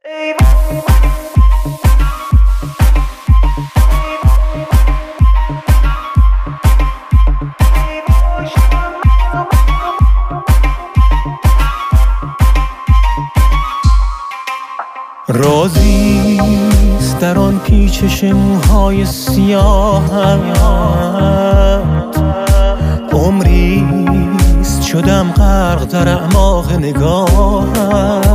رازیست در آن پیچش موهای سیاهت، عمریست شدم غرق در اعماق نگاهت.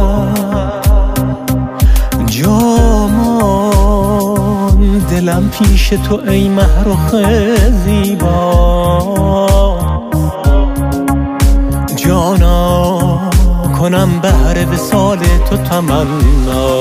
جامان دلم پیش تو ای مهرخ زیبا، جانا کنم بهر وصال تو تمنا.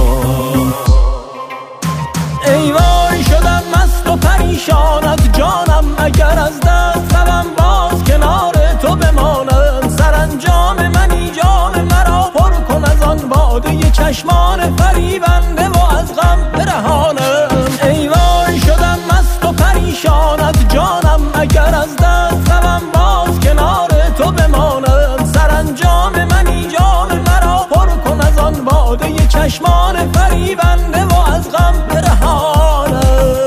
ای وای شدم مست و پریشانت جانم، اگر از دست روم باز کنار تو بمانم. سرانجام منی جان مرا پر کن از آن باده چشمان فریبنده و از غم برهانم. ای وای شدم مست و پریشانت جانم، اگر از دست روم باز کنار تو بمانم. سرانجام منی جان مرا پر کن از آن باده چشمان فریبنده و از غم برهانم.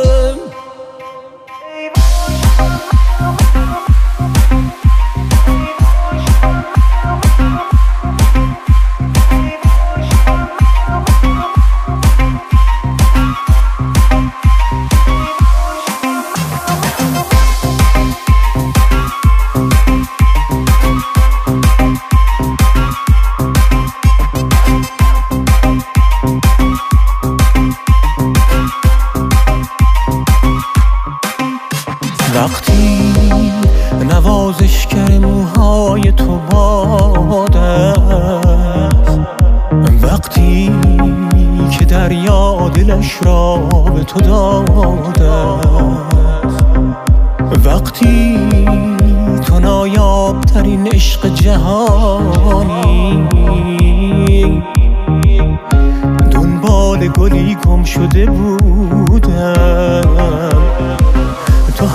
وقتی نوازشگر موهای تو باد است، وقتی که دریا دلش را به تو داده است، وقتی تو نایاب ترین عشق جهانی دنبال گلی گم شده بودم، تو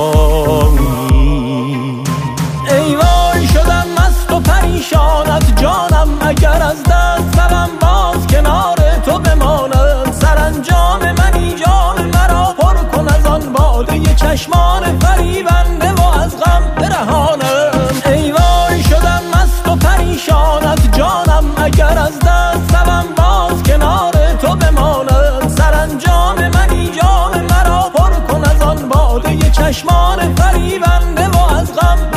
همانی. ای وای شدم مست و پریشانت جانم، اگر از دست روم باز کنار تو بمانم. سرانجام منی جان مرا پر کن از آن باده چشمان فریبنده و از غم برهانم. ای وای شدم مست و پریشانت جانم، اگر از دست روم باز کنار تو بمانم. سرانجام منی جان مرا پر کن از آن باده چشمان فریبنده و از غم